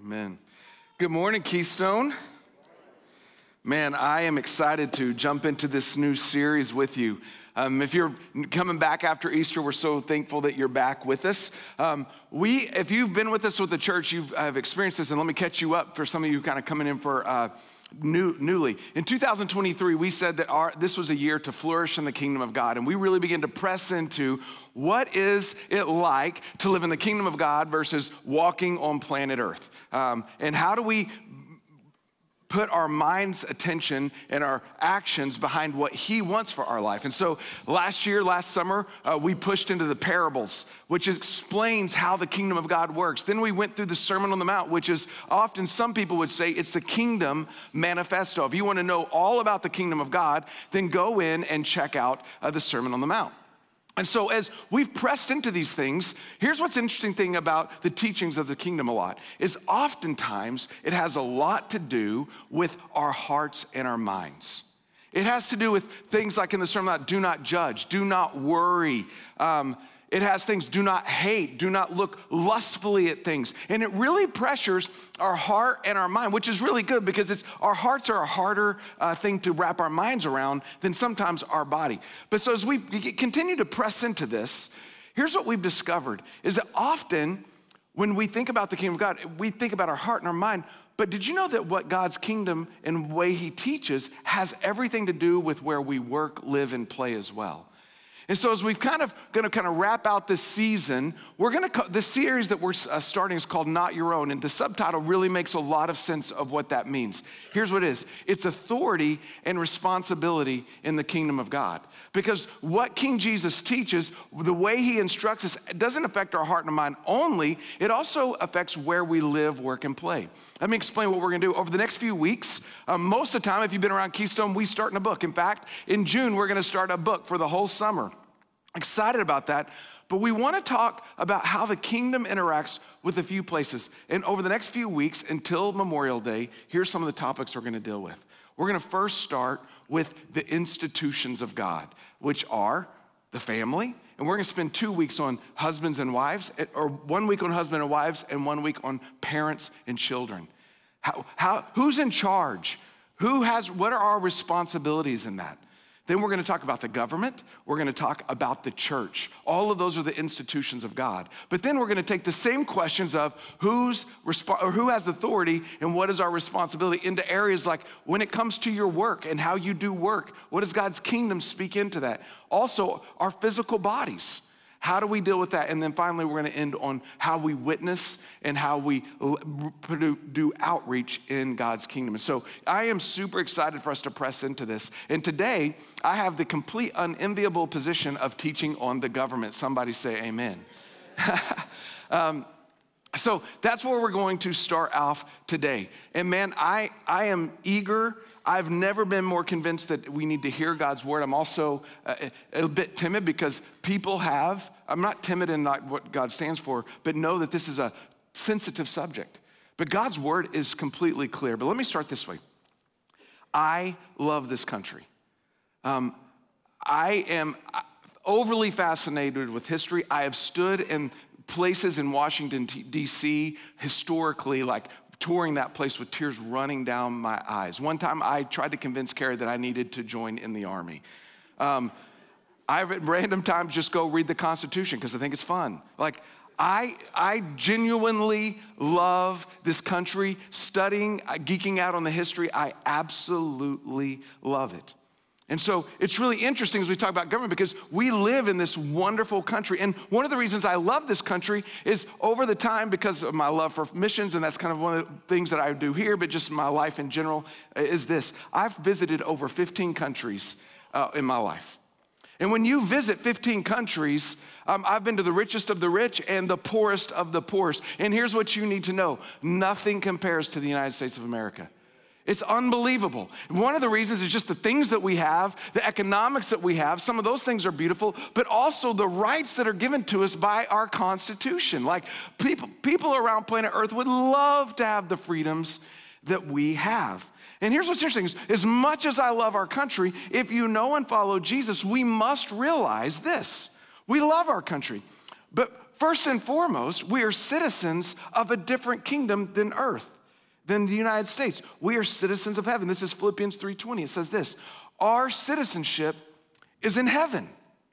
Amen. Good morning, Keystone. Man, I am excited to jump into this new series with you. If you're coming back after Easter, we're so thankful that you're back with us. If you've been with us with the church, have experienced this, and let me catch you up for some of you kind of coming in for newly. In 2023, we said that this was a year to flourish in the kingdom of God, and we really began to press into what is it like to live in the kingdom of God versus walking on planet Earth, and how do we put our mind's attention and our actions behind what he wants for our life. And so last summer, we pushed into the parables, which explains how the kingdom of God works. Then we went through the Sermon on the Mount, which is often some people would say it's the kingdom manifesto. If you want to know all about the kingdom of God, then go in and check out the Sermon on the Mount. And so as we've pressed into these things, here's what's interesting thing about the teachings of the kingdom a lot, is oftentimes it has a lot to do with our hearts and our minds. It has to do with things like in the sermon, do not judge, do not worry. It has things, do not hate, do not look lustfully at things. And it really pressures our heart and our mind, which is really good because our hearts are a harder thing to wrap our minds around than sometimes our body. But so as we continue to press into this, here's what we've discovered, is that often when we think about the kingdom of God, we think about our heart and our mind. But did you know that what God's kingdom and the way he teaches has everything to do with where we work, live, and play as well? And so as we've gonna wrap out this season, the series that we're starting is called Not Your Own, and the subtitle really makes a lot of sense of what that means. Here's what it is. It's authority and responsibility in the kingdom of God. Because what King Jesus teaches, the way he instructs us, it doesn't affect our heart and mind only, it also affects where we live, work, and play. Let me explain what we're gonna do. Over the next few weeks, most of the time, if you've been around Keystone, we start in a book. In fact, in June, we're gonna start a book for the whole summer. Excited about that, but we want to talk about how the kingdom interacts with a few places. And over the next few weeks until Memorial Day, here's some of the topics we're going to deal with. We're going to first start with the institutions of God, which are the family. And we're going to spend 2 weeks on husbands and wives, or 1 week on husband and wives, and 1 week on parents and children. Who's in charge? What are our responsibilities in that? Then we're going to talk about the government. We're going to talk about the church. All of those are the institutions of God. But then we're going to take the same questions of who has authority and what is our responsibility into areas like when it comes to your work and how you do work, what does God's kingdom speak into that? Also, our physical bodies. How do we deal with that? And then finally, we're going to end on how we witness and how we do outreach in God's kingdom. And so I am super excited for us to press into this. And today, I have the complete unenviable position of teaching on the government. Somebody say amen. So that's where we're going to start off today. And man, I am eager. I've never been more convinced that we need to hear God's word. I'm also a bit timid because I'm not timid in not what God stands for, but know that this is a sensitive subject. But God's word is completely clear. But let me start this way. I love this country. I am overly fascinated with history. I have stood in places in Washington, D.C., historically, like touring that place with tears running down my eyes. One time I tried to convince Carrie that I needed to join in the army. I've at random times just go read the Constitution because I think it's fun. Like I genuinely love this country, studying, geeking out on the history. I absolutely love it. And so it's really interesting as we talk about government because we live in this wonderful country. And one of the reasons I love this country is over the time because of my love for missions, and that's kind of one of the things that I do here, but just my life in general is this. I've visited over 15 countries in my life. And when you visit 15 countries, I've been to the richest of the rich and the poorest of the poorest. And here's what you need to know. Nothing compares to the United States of America. It's unbelievable. One of the reasons is just the things that we have, the economics that we have. Some of those things are beautiful, but also the rights that are given to us by our Constitution. Like people around planet Earth would love to have the freedoms that we have. And here's what's interesting is, as much as I love our country, if you know and follow Jesus, we must realize this. We love our country, but first and foremost, we are citizens of a different kingdom than earth, than the United States. We are citizens of heaven. This is Philippians 3:20. It says this, our citizenship is in heaven.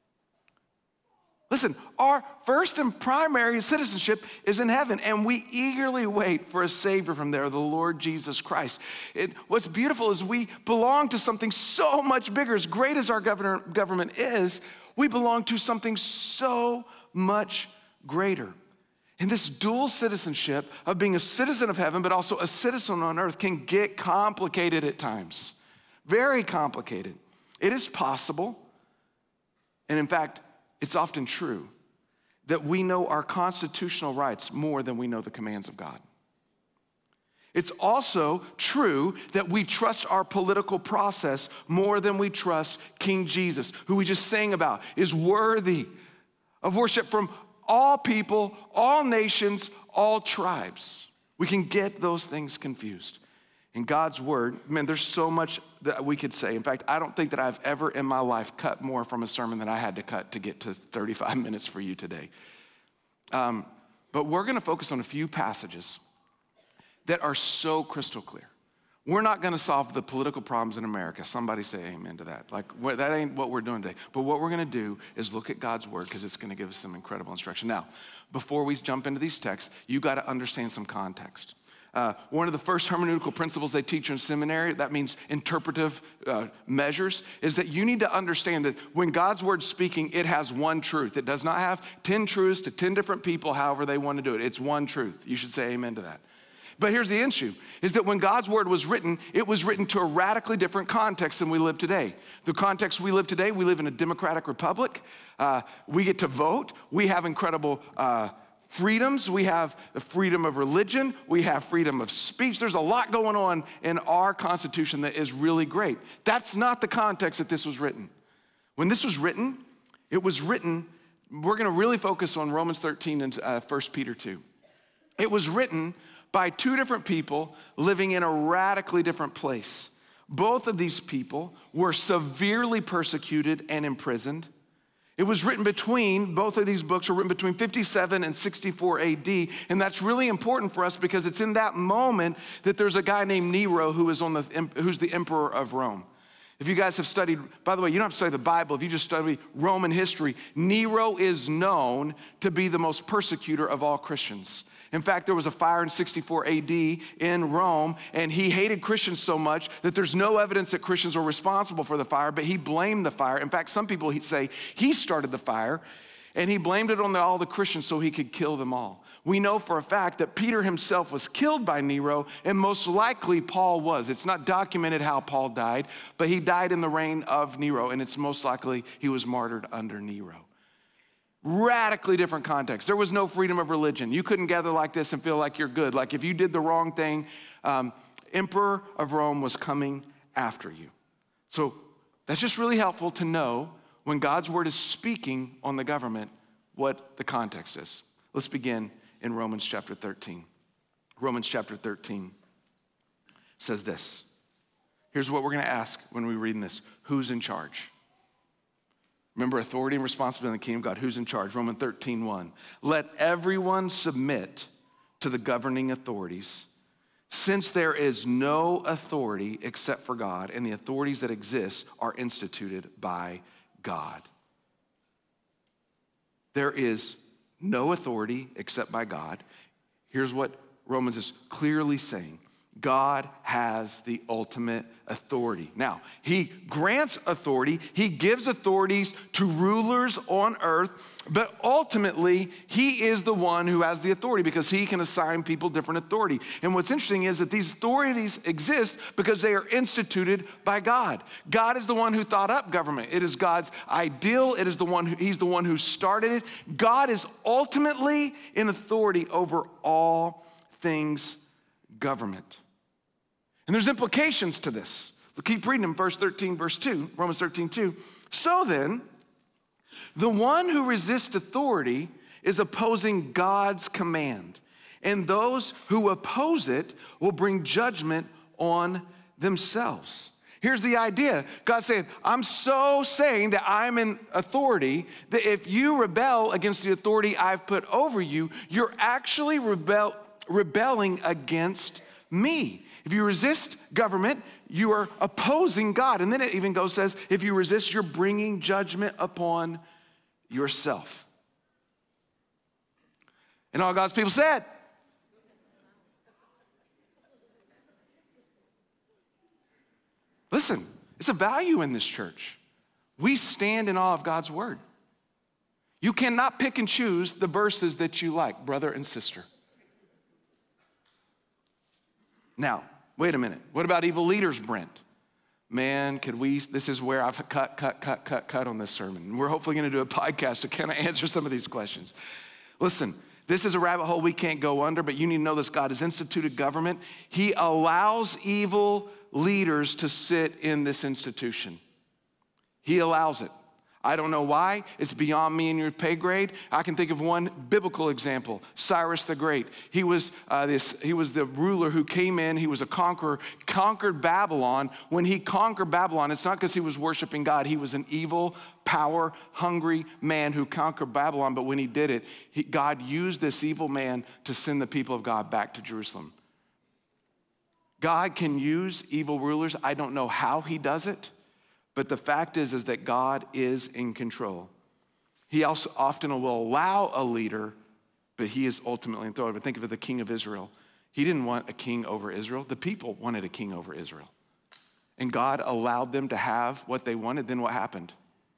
Listen, our first and primary citizenship is in heaven, and we eagerly wait for a Savior from there, the Lord Jesus Christ. What's beautiful is we belong to something so much bigger. As great as our government is, we belong to something so much greater. And this dual citizenship of being a citizen of heaven, but also a citizen on earth, can get complicated at times. Very complicated. It is possible, and in fact, it's often true, that we know our constitutional rights more than we know the commands of God. It's also true that we trust our political process more than we trust King Jesus, who we just sang about, is worthy of worship from all people, all nations, all tribes. We can get those things confused. In God's word, man, there's so much that we could say. In fact, I don't think that I've ever in my life cut more from a sermon than I had to cut to get to 35 minutes for you today. But we're gonna focus on a few passages that are so crystal clear. We're not gonna solve the political problems in America. Somebody say amen to that. Like, that ain't what we're doing today. But what we're gonna do is look at God's word, because it's gonna give us some incredible instruction. Now, before we jump into these texts, you gotta understand some context. One of the first hermeneutical principles they teach in seminary, that means interpretive measures, is that you need to understand that when God's word's speaking, it has one truth. It does not have 10 truths to 10 different people, however they want to do it. It's one truth. You should say amen to that. But here's the issue, is that when God's word was written, it was written to a radically different context than we live today. The context we live today, we live in a democratic republic. We get to vote. We have incredible freedoms. We have the freedom of religion. We have freedom of speech. There's a lot going on in our Constitution that is really great. That's not the context that this was written. When this was written, we're gonna really focus on Romans 13 and 1 Peter 2. It was written by two different people living in a radically different place. Both of these people were severely persecuted and imprisoned. It was written both of these books were written between 57 and 64 AD, and that's really important for us because it's in that moment that there's a guy named Nero who's the emperor of Rome. If you guys have studied, by the way, you don't have to study the Bible, if you just study Roman history, Nero is known to be the most persecutor of all Christians. In fact, there was a fire in 64 AD in Rome, and he hated Christians so much that there's no evidence that Christians were responsible for the fire, but he blamed the fire. In fact, some people say he started the fire, and he blamed it on all the Christians so he could kill them all. We know for a fact that Peter himself was killed by Nero, and most likely Paul was. It's not documented how Paul died, but he died in the reign of Nero, and it's most likely he was martyred under Nero. Radically different context. There was no freedom of religion. You couldn't gather like this and feel like you're good. Like if you did the wrong thing, Emperor of Rome was coming after you. So that's just really helpful to know when God's word is speaking on the government, what the context is. Let's begin in Romans chapter 13. Romans chapter 13 says this. Here's what we're gonna ask when we read this. Who's in charge? Remember, authority and responsibility in the kingdom of God. Who's in charge? Romans 13:1. Let everyone submit to the governing authorities, since there is no authority except for God, and the authorities that exist are instituted by God. There is no authority except by God. Here's what Romans is clearly saying. God has the ultimate authority. Now, he grants authority. He gives authorities to rulers on earth, but ultimately, he is the one who has the authority because he can assign people different authority. And what's interesting is that these authorities exist because they are instituted by God. God is the one who thought up government. It is God's ideal. It is he's the one who started it. God is ultimately in authority over all things government. And there's implications to this. We'll keep reading in verse 13, verse 2, Romans 13:2. So then, the one who resists authority is opposing God's command, and those who oppose it will bring judgment on themselves. Here's the idea. God's saying, I'm so saying that I'm in authority that if you rebel against the authority I've put over you, you're actually rebelling against me. If you resist government, you are opposing God. And then it even says, if you resist, you're bringing judgment upon yourself. And all God's people said, listen, it's a value in this church. We stand in awe of God's word. You cannot pick and choose the verses that you like, brother and sister. Now, wait a minute. What about evil leaders, Brent? Man, this is where I've cut on this sermon. We're hopefully gonna do a podcast to kind of answer some of these questions. Listen, this is a rabbit hole we can't go under, but you need to know this. God has instituted government. He allows evil leaders to sit in this institution. He allows it. I don't know why. It's beyond me and your pay grade. I can think of one biblical example, Cyrus the Great. He was the ruler who came in. He was a conqueror, conquered Babylon. When he conquered Babylon, it's not because he was worshiping God. He was an evil, power-hungry man who conquered Babylon. But when he did it, God used this evil man to send the people of God back to Jerusalem. God can use evil rulers. I don't know how he does it. But the fact is that God is in control. He also often will allow a leader, but he is ultimately in authority. But think of the king of Israel. He didn't want a king over Israel. The people wanted a king over Israel. And God allowed them to have what they wanted. Then what happened?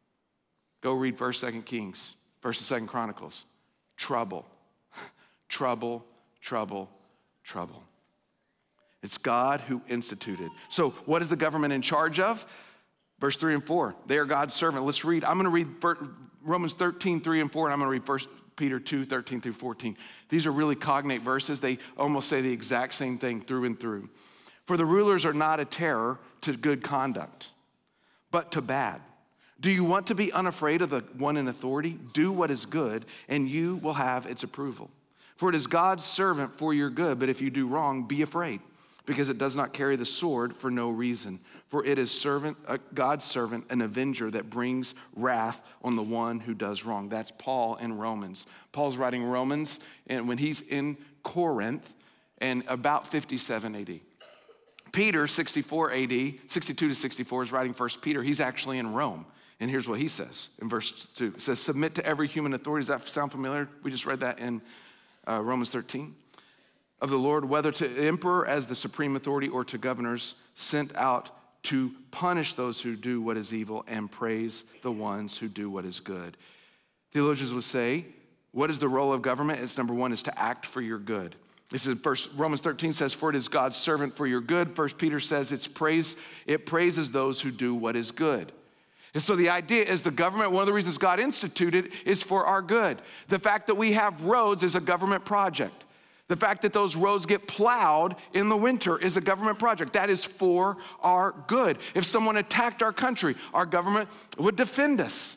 Go read 1st, 2nd Kings, 1st and 2nd Chronicles. Trouble, trouble, trouble, trouble. It's God who instituted. So what is the government in charge of? Verse 3 and 4, they are God's servant. Let's read. I'm going to read Romans 13, 3 and 4, and I'm going to read 1 Peter 2, 13 through 14. These are really cognate verses. They almost say the exact same thing through and through. For the rulers are not a terror to good conduct, but to bad. Do you want to be unafraid of the one in authority? Do what is good, and you will have its approval. For it is God's servant for your good, but if you do wrong, be afraid, because it does not carry the sword for no reason. For it is God's servant, an avenger that brings wrath on the one who does wrong. That's Paul in Romans. Paul's writing Romans and when he's in Corinth and about 57 AD. Peter, 64 AD, 62 to 64 is writing 1 Peter. He's actually in Rome. And here's what he says in verse 2. It says, submit to every human authority. Does that sound familiar? We just read that in Romans 13. Of the Lord, whether to the emperor as the supreme authority or to governors sent out to punish those who do what is evil and praise the ones who do what is good. Theologians would say, what is the role of government? It's number one is to act for your good. This is Romans 13 says, for it is God's servant for your good. 1 Peter says it praises those who do what is good. And so the idea is the government, one of the reasons God instituted is for our good. The fact that we have roads is a government project. The fact that those roads get plowed in the winter is a government project. That is for our good. If someone attacked our country, our government would defend us.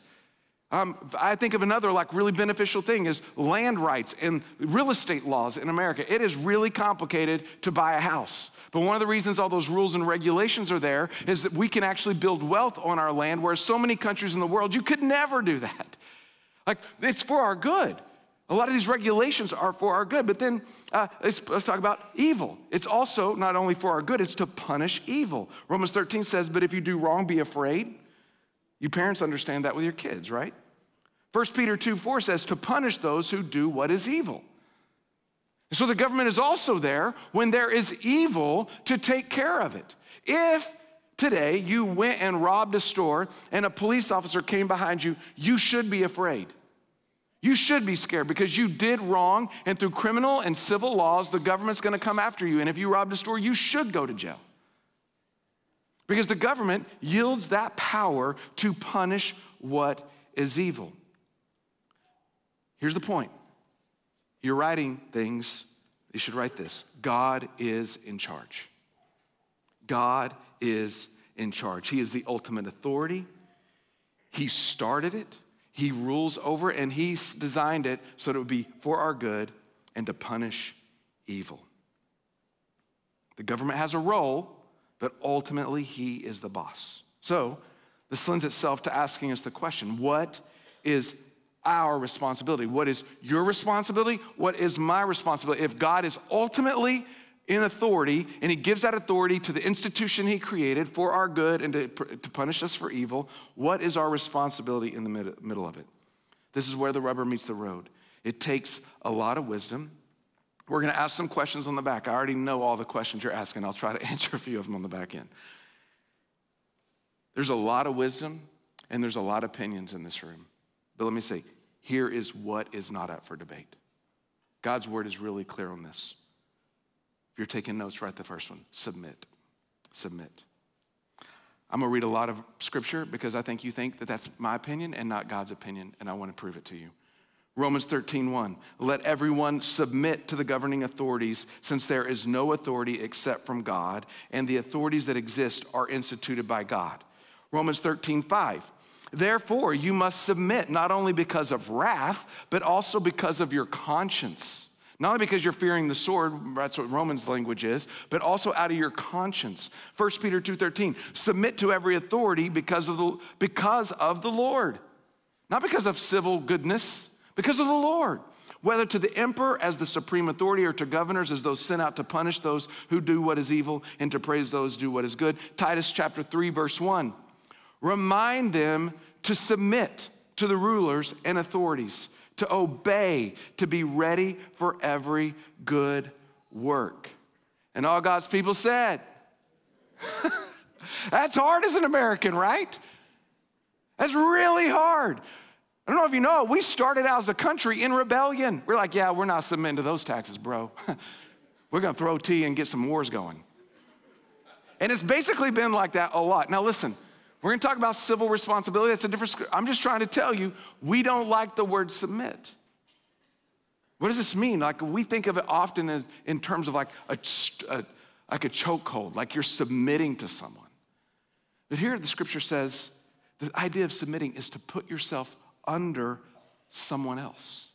I think of another really beneficial thing is land rights and real estate laws in America. It is really complicated to buy a house. But one of the reasons all those rules and regulations are there is that we can actually build wealth on our land, whereas so many countries in the world, you could never do that. It's for our good. A lot of these regulations are for our good, but then let's talk about evil. It's also not only for our good, it's to punish evil. Romans 13 says, but if you do wrong, be afraid. You parents understand that with your kids, right? 1 Peter 2:4 says to punish those who do what is evil. So the government is also there when there is evil to take care of it. If today you went and robbed a store and a police officer came behind you, you should be afraid. You should be scared because you did wrong, and through criminal and civil laws, the government's gonna come after you. And if you robbed a store, you should go to jail. Because the government yields that power to punish what is evil. Here's the point. You're writing things, you should write this. God is in charge. God is in charge. He is the ultimate authority. He started it. He rules over it, and he's designed it so that it would be for our good and to punish evil. The government has a role, but ultimately he is the boss. So this lends itself to asking us the question, what is our responsibility? What is your responsibility? What is my responsibility? If God is ultimately in authority and he gives that authority to the institution he created for our good and to punish us for evil, what is our responsibility in the middle of it? This is where the rubber meets the road. It takes a lot of wisdom. We're gonna ask some questions on the back. I already know all the questions you're asking. I'll try to answer a few of them on the back end. There's a lot of wisdom and there's a lot of opinions in this room. But let me say, here is what is not up for debate. God's word is really clear on this. If you're taking notes, write the first one, submit, submit. I'm gonna read a lot of scripture because I think you think that that's my opinion and not God's opinion, and I wanna prove it to you. Romans 13:1, let everyone submit to the governing authorities since there is no authority except from God, and the authorities that exist are instituted by God. Romans 13:5, therefore you must submit not only because of wrath, but also because of your conscience. Not only because you're fearing the sword, that's what Romans language is, but also out of your conscience. 1 Peter 2:13, submit to every authority because of the Lord. Not because of civil goodness, because of the Lord. Whether to the emperor as the supreme authority or to governors as those sent out to punish those who do what is evil and to praise those who do what is good. Titus chapter 3, verse 1, remind them to submit to the rulers and authorities, to obey, to be ready for every good work. And all God's people said, that's hard as an American, right? That's really hard. I don't know if you know, we started out as a country in rebellion. We're like, yeah, we're not submitting to those taxes, bro. We're gonna throw tea and get some wars going. And it's basically been like that a lot. Now listen, we're gonna talk about civil responsibility. That's a different, I'm just trying to tell you, we don't like the word submit. What does this mean? Like we think of it often as, in terms of like a chokehold, like you're submitting to someone. But here the scripture says, the idea of submitting is to put yourself under someone else.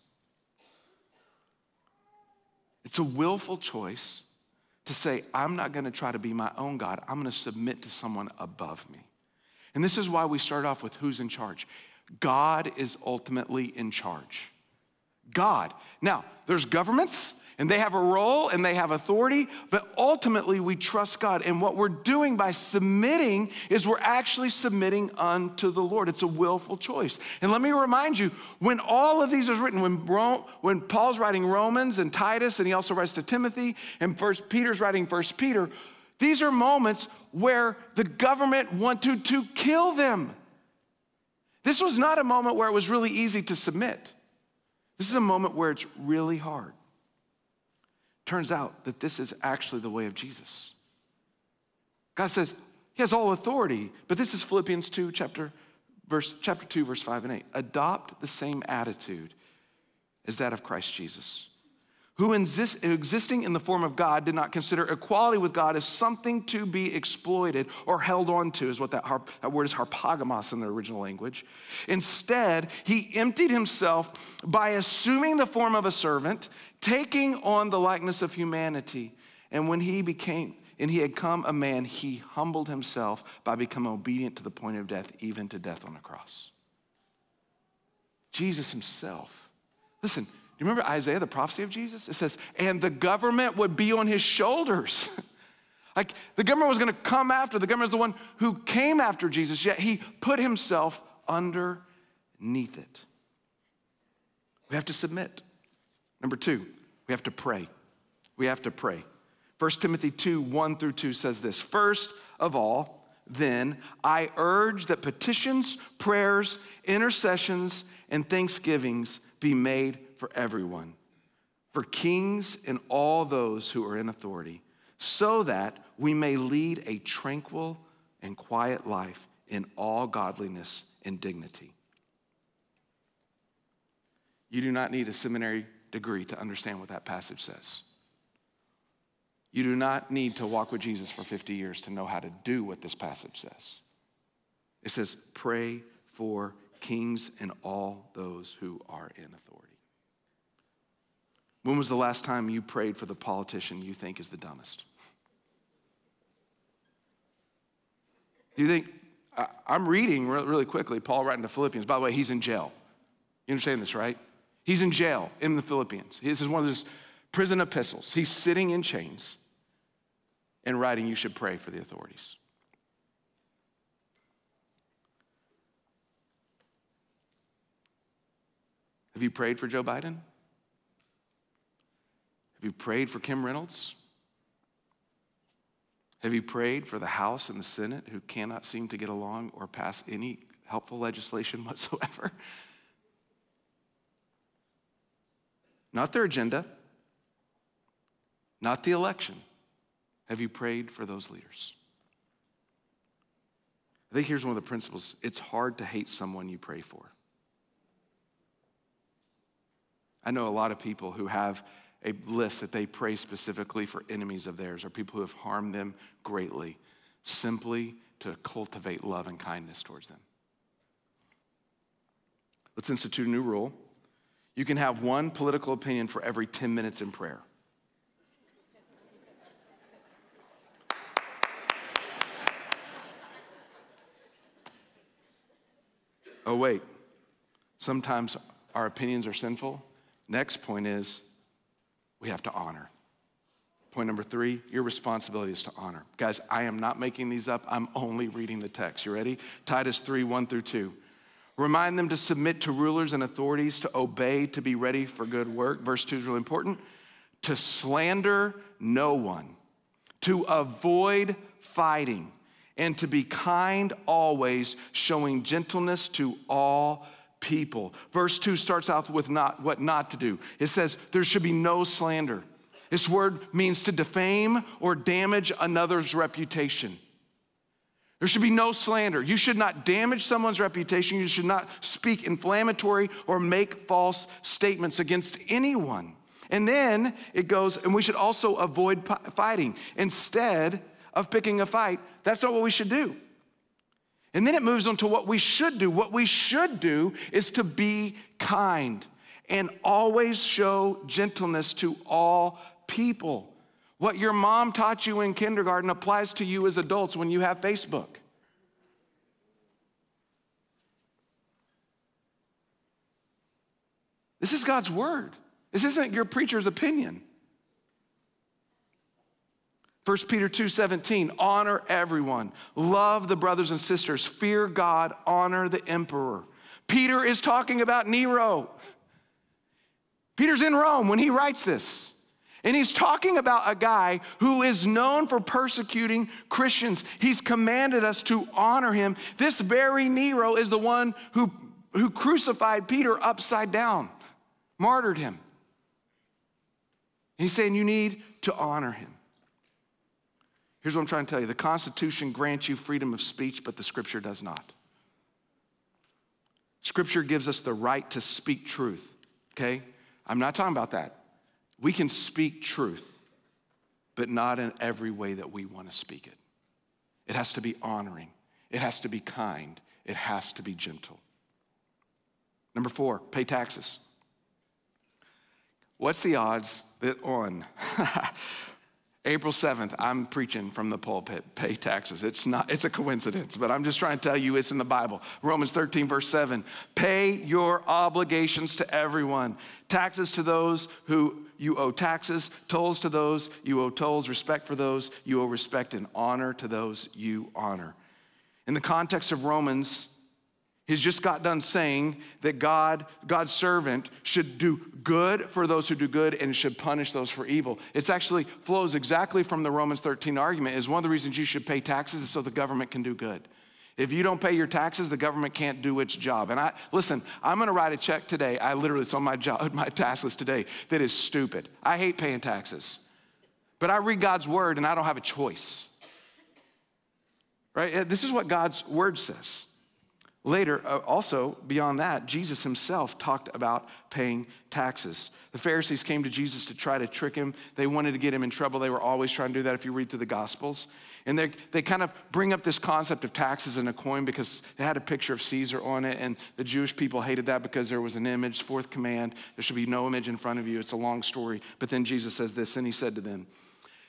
It's a willful choice to say, I'm not gonna try to be my own God. I'm gonna submit to someone above me. And this is why we start off with who's in charge. God is ultimately in charge. God. Now, there's governments, and they have a role, and they have authority, but ultimately we trust God. And what we're doing by submitting is we're actually submitting unto the Lord. It's a willful choice. And let me remind you, when all of these is written, when Paul's writing Romans and Titus, and he also writes to Timothy, and Peter's writing 1 Peter, these are moments where the government wanted to kill them. This was not a moment where it was really easy to submit. This is a moment where it's really hard. Turns out that this is actually the way of Jesus. God says he has all authority, but this is Philippians 2, chapter 2, verse 5 and 8. Adopt the same attitude as that of Christ Jesus, who existing in the form of God did not consider equality with God as something to be exploited or held on to, is what that word is, harpagamos in the original language. Instead, he emptied himself by assuming the form of a servant, taking on the likeness of humanity. And when he had come a man, he humbled himself by becoming obedient to the point of death, even to death on the cross. Jesus himself. Listen, you remember Isaiah, the prophecy of Jesus? It says, and the government would be on his shoulders. Like the government was gonna come after, the government is the one who came after Jesus, yet he put himself underneath it. We have to submit. Number 2, we have to pray. We have to pray. 1 Timothy 2, 1 through 2 says this, first of all, then I urge that petitions, prayers, intercessions, and thanksgivings be made for everyone, for kings and all those who are in authority, so that we may lead a tranquil and quiet life in all godliness and dignity. You do not need a seminary degree to understand what that passage says. You do not need to walk with Jesus for 50 years to know how to do what this passage says. It says, pray for kings and all those who are in authority. When was the last time you prayed for the politician you think is the dumbest? Do you think, I'm reading really quickly, Paul writing to Philippians. By the way, he's in jail. You understand this, right? He's in jail in the Philippians. This is one of those prison epistles. He's sitting in chains and writing, you should pray for the authorities. Have you prayed for Joe Biden? Have you prayed for Kim Reynolds? Have you prayed for the House and the Senate who cannot seem to get along or pass any helpful legislation whatsoever? Not their agenda, not the election. Have you prayed for those leaders? I think here's one of the principles. It's hard to hate someone you pray for. I know a lot of people who have a list that they pray specifically for enemies of theirs or people who have harmed them greatly, simply to cultivate love and kindness towards them. Let's institute a new rule. You can have one political opinion for every 10 minutes in prayer. Oh, wait. Sometimes our opinions are sinful. Next point is we have to honor. Point number 3, your responsibility is to honor. Guys, I am not making these up. I'm only reading the text. You ready? Titus 3, 1 through 2. Remind them to submit to rulers and authorities, to obey, to be ready for good work. Verse 2 is really important. To slander no one, to avoid fighting, and to be kind always, showing gentleness to all people. Verse 2 starts out with what not to do. It says there should be no slander. This word means to defame or damage another's reputation. There should be no slander. You should not damage someone's reputation. You should not speak inflammatory or make false statements against anyone. And then it goes, and we should also avoid fighting. Instead of picking a fight, that's not what we should do. And then it moves on to what we should do. What we should do is to be kind and always show gentleness to all people. What your mom taught you in kindergarten applies to you as adults when you have Facebook. This is God's word. This isn't your preacher's opinion. 1 Peter 2:17, honor everyone. Love the brothers and sisters. Fear God, honor the emperor. Peter is talking about Nero. Peter's in Rome when he writes this. And he's talking about a guy who is known for persecuting Christians. He's commanded us to honor him. This very Nero is the one who crucified Peter upside down, martyred him. He's saying you need to honor him. Here's what I'm trying to tell you. The Constitution grants you freedom of speech, but the Scripture does not. Scripture gives us the right to speak truth, okay? I'm not talking about that. We can speak truth, but not in every way that we want to speak it. It has to be honoring. It has to be kind. It has to be gentle. Number 4, pay taxes. What's the odds that on April 7th, I'm preaching from the pulpit, pay taxes? It's a coincidence, but I'm just trying to tell you it's in the Bible. Romans 13, verse 7, pay your obligations to everyone. Taxes to those who you owe taxes, tolls to those you owe tolls, respect for those you owe respect, and honor to those you honor. In the context of Romans, he's just got done saying that God's servant should do good for those who do good and should punish those for evil. It actually flows exactly from the Romans 13 argument. Is one of the reasons you should pay taxes is so the government can do good. If you don't pay your taxes, the government can't do its job. And I'm gonna write a check today. It's on my task list today that is stupid. I hate paying taxes. But I read God's word and I don't have a choice. Right? This is what God's word says. Later, also beyond that, Jesus himself talked about paying taxes. The Pharisees came to Jesus to try to trick him. They wanted to get him in trouble. They were always trying to do that if you read through the Gospels. And they kind of bring up this concept of taxes in a coin because it had a picture of Caesar on it, and the Jewish people hated that because there was an image, fourth command, there should be no image in front of you. It's a long story. But then Jesus says this, and he said to them,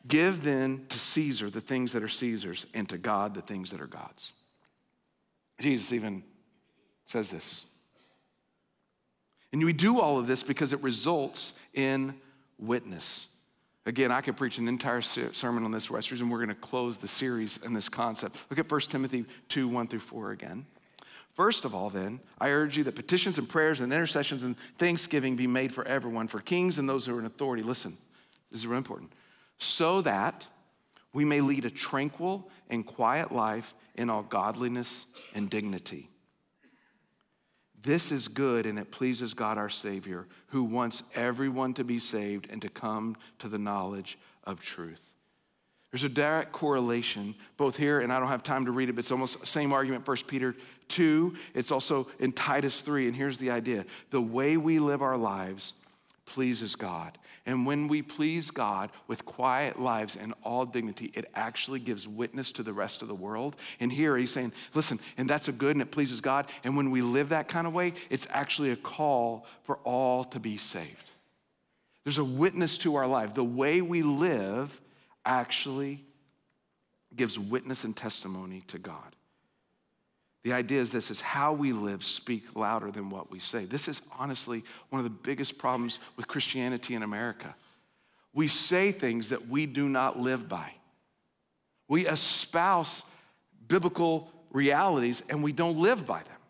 Give then to Caesar the things that are Caesar's, and to God the things that are God's. Jesus even says this. And we do all of this because it results in witness. Again, I could preach an entire sermon on this, Westers, and we're going to close the series in this concept. Look at 1 Timothy 2, 1 through 4 again. First of all, then, I urge you that petitions and prayers and intercessions and thanksgiving be made for everyone, for kings and those who are in authority. Listen, this is really important. So that we may lead a tranquil and quiet life in all godliness and dignity. This is good, and it pleases God our Savior, who wants everyone to be saved and to come to the knowledge of truth. There's a direct correlation both here, and I don't have time to read it, but it's almost the same argument, 1 Peter 2. It's also in Titus 3, and here's the idea. The way we live our lives pleases God. And when we please God with quiet lives and all dignity, it actually gives witness to the rest of the world. And here he's saying, listen, and that's a good and it pleases God. And when we live that kind of way, it's actually a call for all to be saved. There's a witness to our life. The way we live actually gives witness and testimony to God. The idea is this, is how we live speak louder than what we say. This is honestly one of the biggest problems with Christianity in America. We say things that we do not live by. We espouse biblical realities and we don't live by them.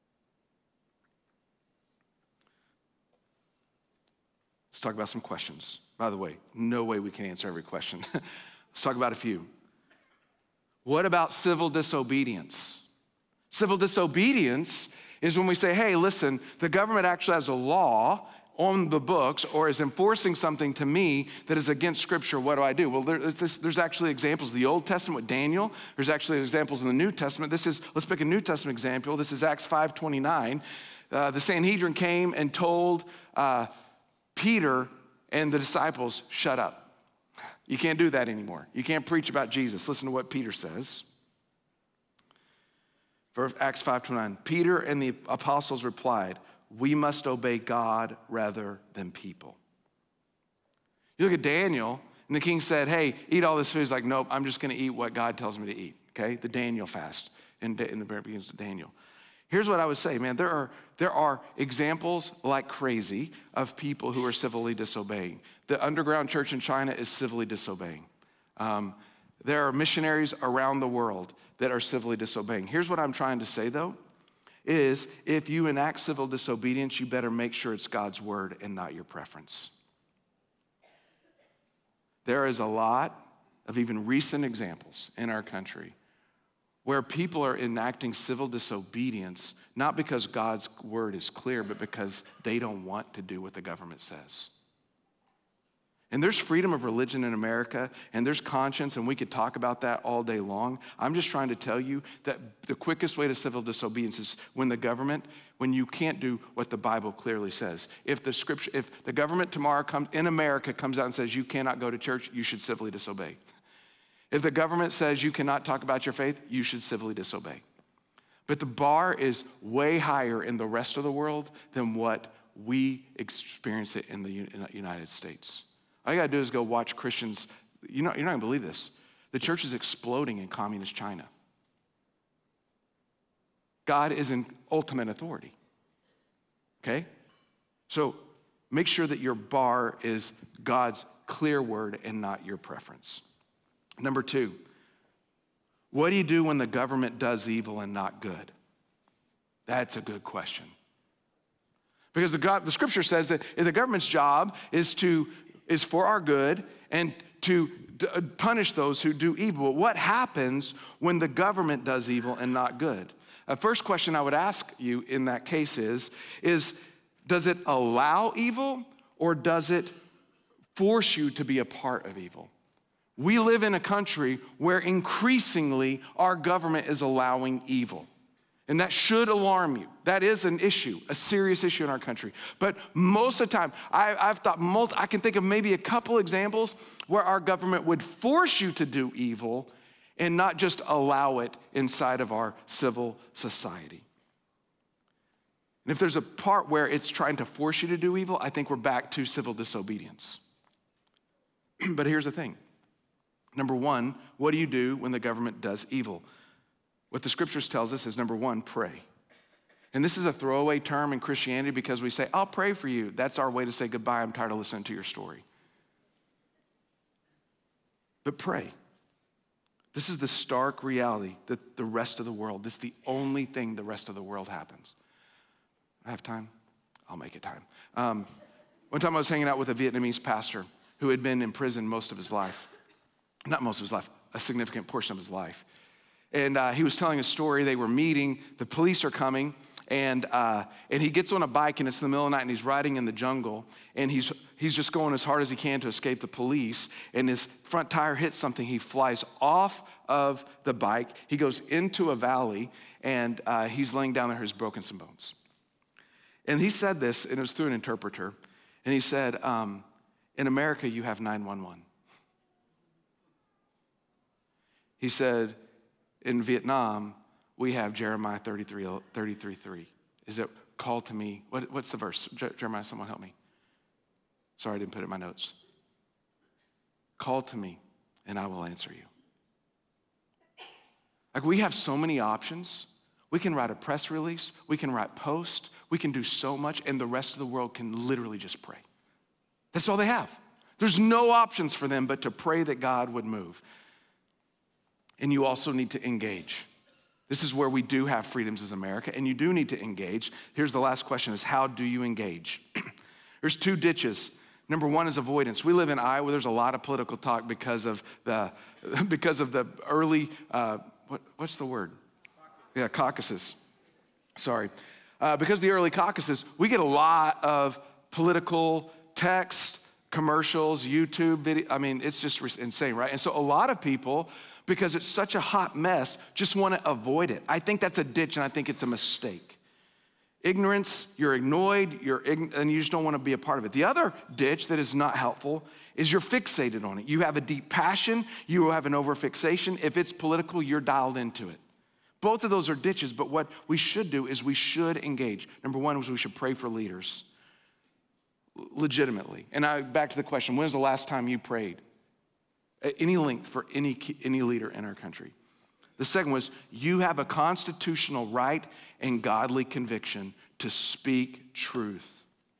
Let's talk about some questions. By the way, no way we can answer every question. Let's talk about a few. What about civil disobedience? Civil disobedience is when we say, hey, listen, the government actually has a law on the books or is enforcing something to me that is against Scripture. What do I do? Well, there's actually examples in the Old Testament with Daniel. There's actually examples in the New Testament. Let's pick a New Testament example. This is Acts 5:29. The Sanhedrin came and told Peter and the disciples, shut up. You can't do that anymore. You can't preach about Jesus. Listen to what Peter says. For Acts 5:29, Peter and the apostles replied, we must obey God rather than people. You look at Daniel, and the king said, hey, eat all this food. He's like, nope, I'm just going to eat what God tells me to eat, okay? The Daniel fast in the very beginnings of Daniel. Here's what I would say, man. There are examples like crazy of people who are civilly disobeying. The underground church in China is civilly disobeying. There are missionaries around the world that are civilly disobeying. Here's what I'm trying to say, though, is if you enact civil disobedience, you better make sure it's God's word and not your preference. There is a lot of even recent examples in our country where people are enacting civil disobedience, not because God's word is clear, but because they don't want to do what the government says. And there's freedom of religion in America, and there's conscience, and we could talk about that all day long. I'm just trying to tell you that the quickest way to civil disobedience is when you can't do what the Bible clearly says. If the government tomorrow in America comes out and says you cannot go to church, you should civilly disobey. If the government says you cannot talk about your faith, you should civilly disobey. But the bar is way higher in the rest of the world than what we experience it in the United States. All you gotta do is go watch Christians. You're not gonna believe this. The church is exploding in communist China. God is in ultimate authority, okay? So make sure that your bar is God's clear word and not your preference. Number 2, what do you do when the government does evil and not good? That's a good question. Because the scripture says that the government's job is for our good and to punish those who do evil. But what happens when the government does evil and not good? The first question I would ask you in that case is does it allow evil or does it force you to be a part of evil? We live in a country where increasingly our government is allowing evil. And that should alarm you. That is an issue, a serious issue in our country. But most of the time, I can think of maybe a couple examples where our government would force you to do evil and not just allow it inside of our civil society. And if there's a part where it's trying to force you to do evil, I think we're back to civil disobedience. But here's the thing. Number one, what do you do when the government does evil? What the scriptures tells us is number one, pray. And this is a throwaway term in Christianity because we say, I'll pray for you. That's our way to say goodbye. I'm tired of listening to your story. But pray. This is the stark reality that the rest of the world, this is the only thing the rest of the world happens. I have time? I'll make it time. One time I was hanging out with a Vietnamese pastor who had been in prison most of his life. Not most of his life, a significant portion of his life. And he was telling a story. They were meeting, the police are coming, and he gets on a bike, and it's in the middle of the night, and he's riding in the jungle, and he's just going as hard as he can to escape the police, and his front tire hits something. He flies off of the bike. He goes into a valley, and he's laying down there, he's broken some bones. And he said this, and it was through an interpreter, and he said, in America, you have 911. He said, in Vietnam, we have Jeremiah 33:3. Is it call to me? What's the verse? Jeremiah, someone help me. Sorry, I didn't put it in my notes. Call to me, and I will answer you. Like, we have so many options. We can write a press release. We can write posts. We can do so much, and the rest of the world can literally just pray. That's all they have. There's no options for them but to pray that God would move. And you also need to engage. This is where we do have freedoms as America, and you do need to engage. Here's the last question is, how do you engage? There's two ditches. Number one is avoidance. We live in Iowa. There's a lot of political talk because of the early, what's the word? Yeah, caucuses. Sorry. Because of the early caucuses, we get a lot of political text, commercials, YouTube video. I mean, it's just insane, right? And so a lot of people, because it's such a hot mess, just want to avoid it. I think that's a ditch, and I think it's a mistake. Ignorance, you're annoyed, and you just don't want to be a part of it. The other ditch that is not helpful is you're fixated on it. You have a deep passion, you have an overfixation. If it's political, you're dialed into it. Both of those are ditches, but what we should do is we should engage. Number one is we should pray for leaders, legitimately. And back to the question, when was the last time you prayed? At any length for any leader in our country. The second was, you have a constitutional right and godly conviction to speak truth.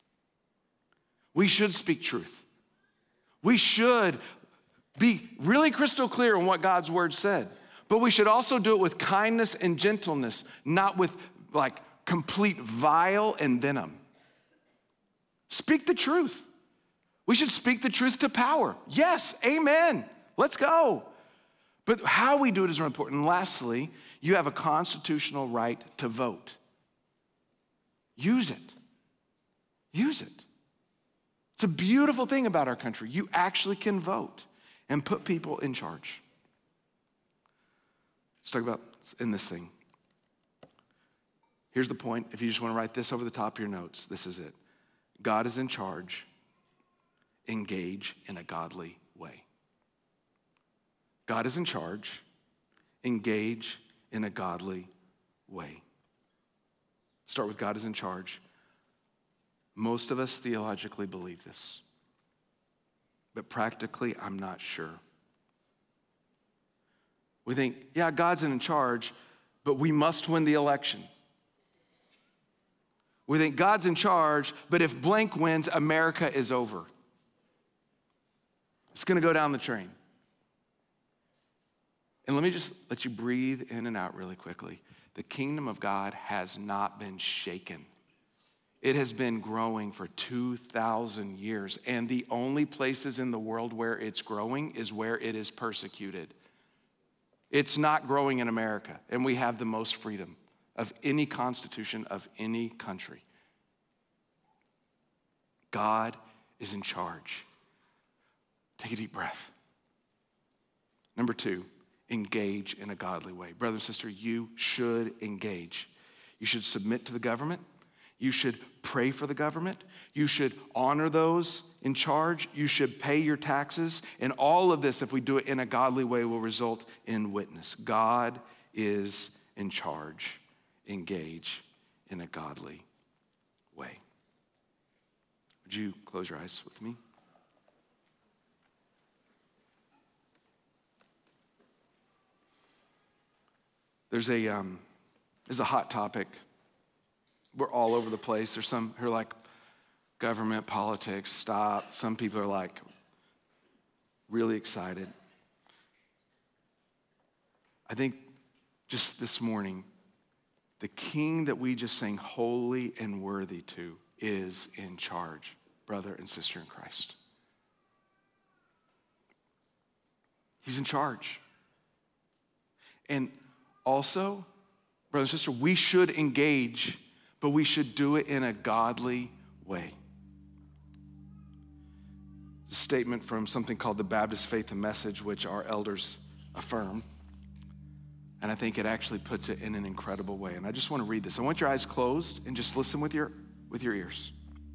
We should speak truth. We should be really crystal clear on what God's word said. But we should also do it with kindness and gentleness, not with like complete vile and venom. Speak the truth. We should speak the truth to power. Yes, amen. Let's go. But how we do it is really important. And lastly, you have a constitutional right to vote. Use it. Use it. It's a beautiful thing about our country. You actually can vote and put people in charge. Let's talk about in this thing. Here's the point. If you just want to write this over the top of your notes, this is it. God is in charge. Engage in a godly way. God is in charge. Engage in a godly way. Start with God is in charge. Most of us theologically believe this, but practically, I'm not sure. We think, yeah, God's in charge, but we must win the election. We think God's in charge, but if blank wins, America is over. It's gonna go down the train. And let me just let you breathe in and out really quickly. The kingdom of God has not been shaken. It has been growing for 2,000 years, and the only places in the world where it's growing is where it is persecuted. It's not growing in America, and we have the most freedom of any constitution of any country. God is in charge. Take a deep breath. Number two, engage in a godly way. Brother and sister, you should engage. You should submit to the government. You should pray for the government. You should honor those in charge. You should pay your taxes. And all of this, if we do it in a godly way, will result in witness. God is in charge. Engage in a godly way. Would you close your eyes with me? There's a hot topic. We're all over the place. There's some who are like, government, politics, stop. Some people are like really excited. I think just this morning, the King that we just sang holy and worthy to is in charge, brother and sister in Christ. He's in charge. And also, brother and sister, we should engage, but we should do it in a godly way. A statement from something called the Baptist Faith and Message, which our elders affirm. And I think it actually puts it in an incredible way. And I just want to read this. I want your eyes closed and just listen with your ears.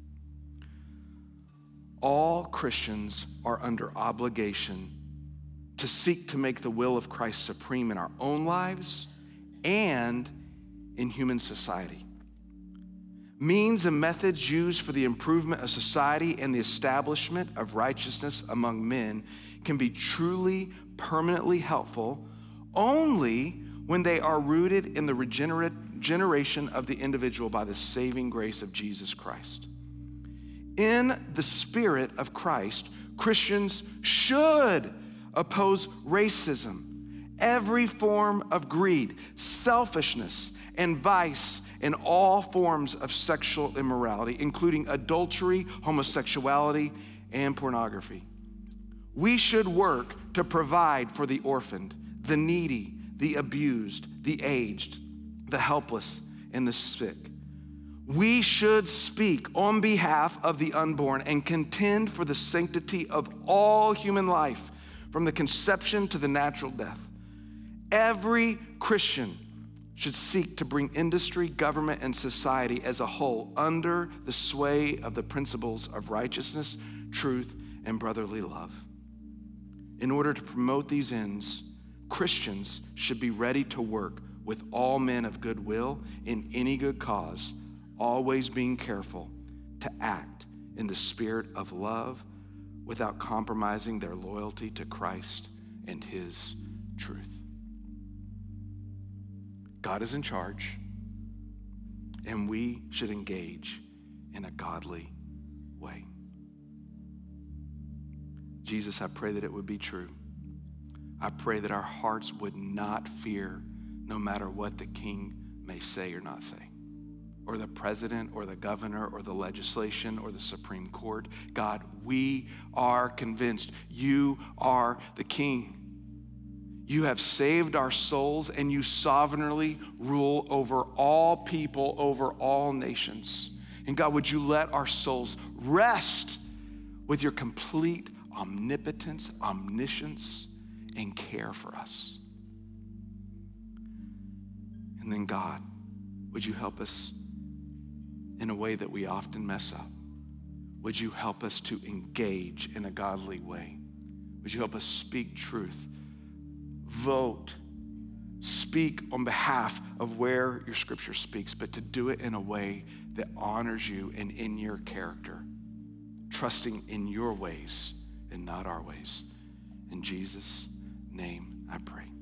All Christians are under obligation to seek to make the will of Christ supreme in our own lives and in human society. Means and methods used for the improvement of society and the establishment of righteousness among men can be truly, permanently helpful only when they are rooted in the regeneration of the individual by the saving grace of Jesus Christ. In the spirit of Christ, Christians should oppose racism, every form of greed, selfishness, and vice, in all forms of sexual immorality, including adultery, homosexuality, and pornography. We should work to provide for the orphaned, the needy, the abused, the aged, the helpless, and the sick. We should speak on behalf of the unborn and contend for the sanctity of all human life, from the conception to the natural death. Every Christian should seek to bring industry, government, and society as a whole under the sway of the principles of righteousness, truth, and brotherly love. In order to promote these ends, Christians should be ready to work with all men of goodwill in any good cause, always being careful to act in the spirit of love without compromising their loyalty to Christ and his truth. God is in charge, and we should engage in a godly way. Jesus, I pray that it would be true. I pray that our hearts would not fear no matter what the king may say or not say, or the president or the governor or the legislation or the Supreme Court. God, we are convinced you are the king. You have saved our souls, and you sovereignly rule over all people, over all nations. And God, would you let our souls rest with your complete omnipotence, omniscience, and care for us. And then God, would you help us in a way that we often mess up? Would you help us to engage in a godly way? Would you help us speak truth? Vote, speak on behalf of where your scripture speaks, but to do it in a way that honors you and in your character, trusting in your ways and not our ways. In Jesus' name I pray.